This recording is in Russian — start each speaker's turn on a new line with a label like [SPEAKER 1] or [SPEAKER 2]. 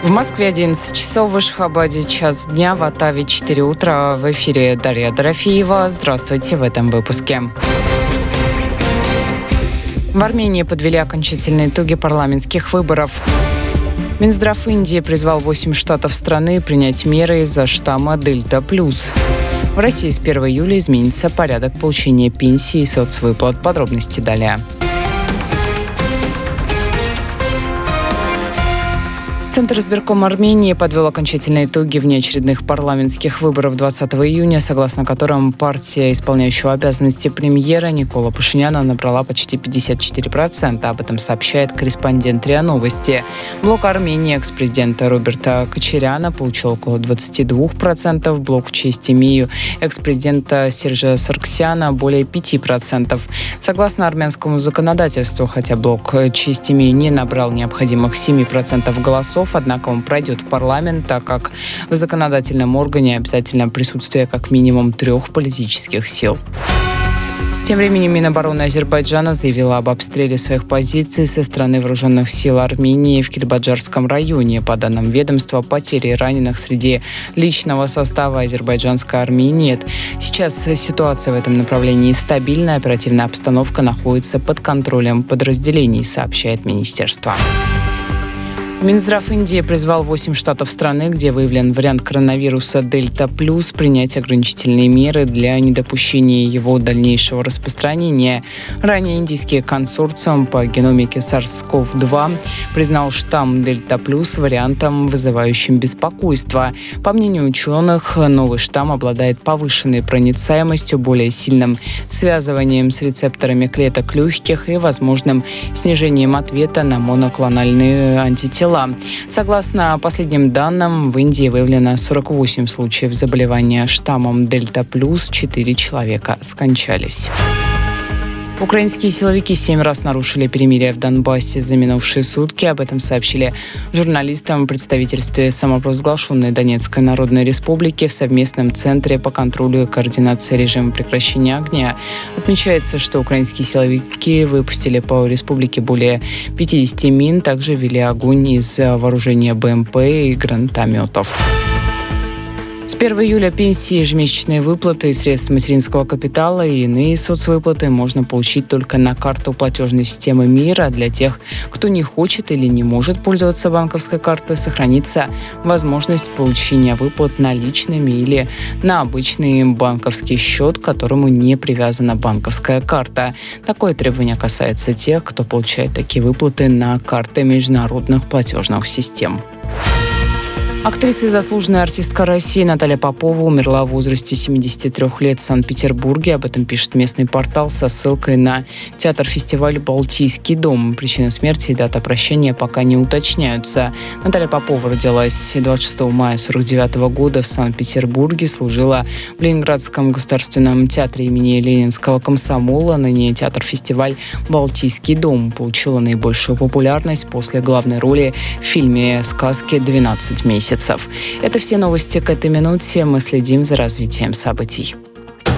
[SPEAKER 1] В Москве 11 часов, в Ашхабаде час дня, в Оттаве 4 утра. В эфире Дарья Дорофеева. Здравствуйте в этом выпуске. В Армении подвели окончательные итоги парламентских выборов. Минздрав Индии призвал 8 штатов страны принять меры из-за штамма Дельта+. В России с 1 июля изменится порядок получения пенсии и соцвыплат. Подробности далее. Центр избиркома Армении подвел окончательные итоги внеочередных парламентских выборов 20 июня, согласно которым партия исполняющего обязанности премьера Никола Пашиняна набрала почти 54%. Об этом сообщает корреспондент РИА Новости. Блок Армении экс-президента Роберта Кочаряна получил около 22%, блок в честь Мию экс-президента Сержа Сарксяна более 5%. Согласно армянскому законодательству, хотя блок честь Мию не набрал необходимых 7% голосов, однако он пройдет в парламент, так как в законодательном органе обязательно присутствие как минимум 3 политических сил. Тем временем Минобороны Азербайджана заявила об обстреле своих позиций со стороны вооруженных сил Армении в Кельбаджарском районе. По данным ведомства, потери и раненых среди личного состава азербайджанской армии нет. Сейчас ситуация в этом направлении стабильна, оперативная обстановка находится под контролем подразделений, сообщает министерство. Минздрав Индии призвал 8 штатов страны, где выявлен вариант коронавируса Дельта+, принять ограничительные меры для недопущения его дальнейшего распространения. Ранее индийский консорциум по геномике SARS-CoV-2 признал штамм Дельта+, вариантом, вызывающим беспокойство. По мнению ученых, новый штамм обладает повышенной проницаемостью, более сильным связыванием с рецепторами клеток легких и возможным снижением ответа на моноклональные антитела. Согласно последним данным, в Индии выявлено 48 случаев заболевания штаммом Дельта+, 4 человека скончались. Украинские силовики 7 раз нарушили перемирие в Донбассе за минувшие сутки. Об этом сообщили журналистам в представительстве самопровозглашенной Донецкой Народной Республики в совместном центре по контролю и координации режима прекращения огня. Отмечается, что украинские силовики выпустили по республике более 50 мин, также вели огонь из вооружения БМП и гранатометов. С 1 июля пенсии, ежемесячные выплаты из средств материнского капитала и иные соцвыплаты можно получить только на карту платежной системы МИР. А для тех, кто не хочет или не может пользоваться банковской картой, сохранится возможность получения выплат наличными или на обычный банковский счет, к которому не привязана банковская карта. Такое требование касается тех, кто получает такие выплаты на карты международных платежных систем. Актриса и заслуженная артистка России Наталья Попова умерла в возрасте 73 лет в Санкт-Петербурге. Об этом пишет местный портал со ссылкой на театр-фестиваль «Балтийский дом». Причина смерти и дата прощания пока не уточняются. Наталья Попова родилась 26 мая 1949 года в Санкт-Петербурге, служила в Ленинградском государственном театре имени Ленинского комсомола. Ныне театр-фестиваль «Балтийский дом» получила наибольшую популярность после главной роли в фильме «Сказки 12 месяцев». Это все новости к этой минуте. Мы следим за развитием событий.